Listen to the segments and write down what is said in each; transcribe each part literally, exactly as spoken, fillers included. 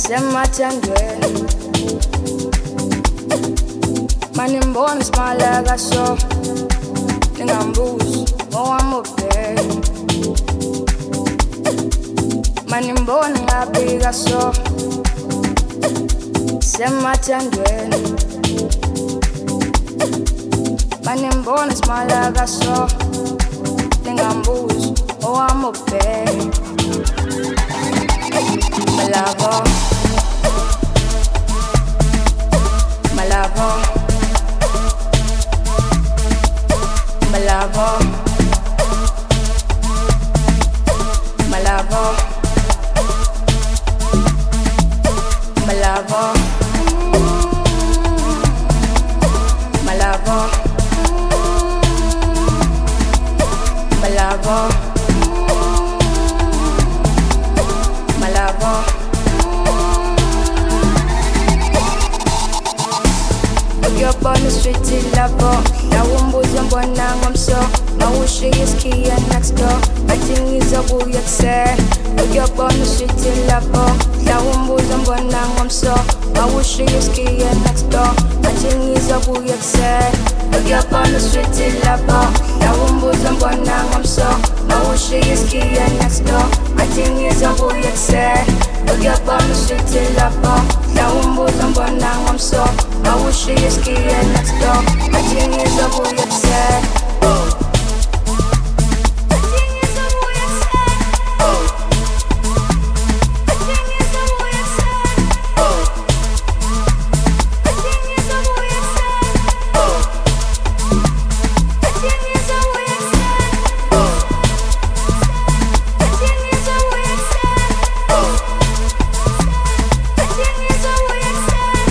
semathandweni manimbona isimaleka so ningambuzi owami ubheke manimbona ngabika so semathandweni manimbona isimaleka so ningambuzi owami ubheke Malavo, Malavo, Malavo, Malavo, Malavo, Malavo, Malavo. Up on the street till lavo Nawumbuza mbona ngomso Mawushe iskiya next door Batingiza buyakse Up on the street till lavo Nawumbuza mbona ngomso Mawushe iskiya next door Batingiza buyakse Up on the street till lavo Nawumbuza mbona ngomso Mawushe iskiya next door Batingiza buyakse Up on the street till lavo Nawumbuza mbona ngomso I wish she is key and next door. I think it's a boy upset. I think it's a boy upset. I think it's a boy upset. I think it's a boy upset. I think it's a boy upset. I think it's a boy upset. I think it's a boy upset.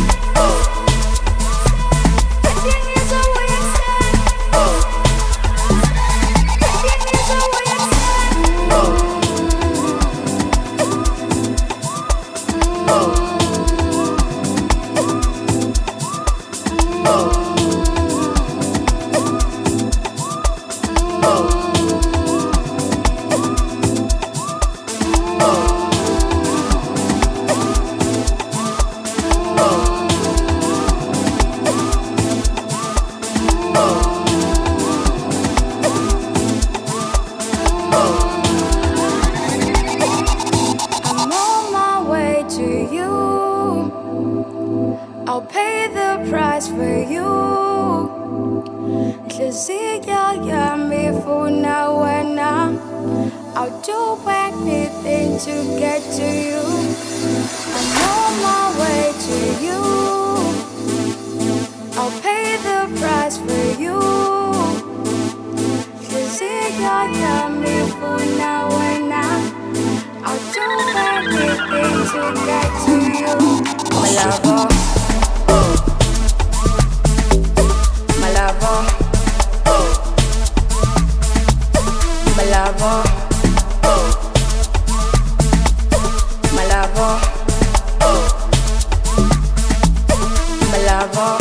I'll pay the price for you. Inhliziyo yami ifuna wena. I'll do anything to get to you. I'm on my way to you. I'll pay the price for you. Inhliziyo yami ifuna wena. I'll do anything to get to you. Malavo. Malavo, Malavo, Malavo, Malavo,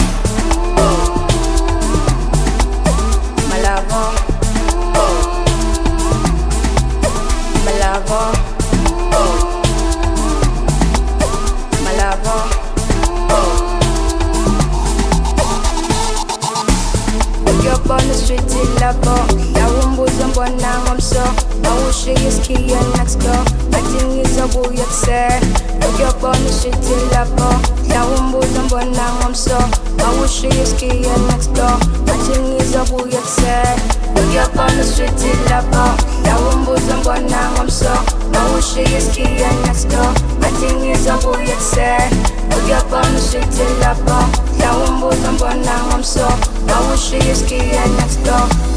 Malavo, Malavo, Malavo. Up on the street till lavo Nawumbuza mbona ngomso Mawushe iskiya next door Batingiza buyakse Up on the street till lavo Nawumbuza mbona ngomso Mawushe iskiya next door Batingiza buyakse Up on the street till lavo Nawumbuza mbona ngomso Mawushe iskiya next door Batingiza buyakse Up on the street till lavo Nawumbuza mbona ngomso I wish she is key and next door.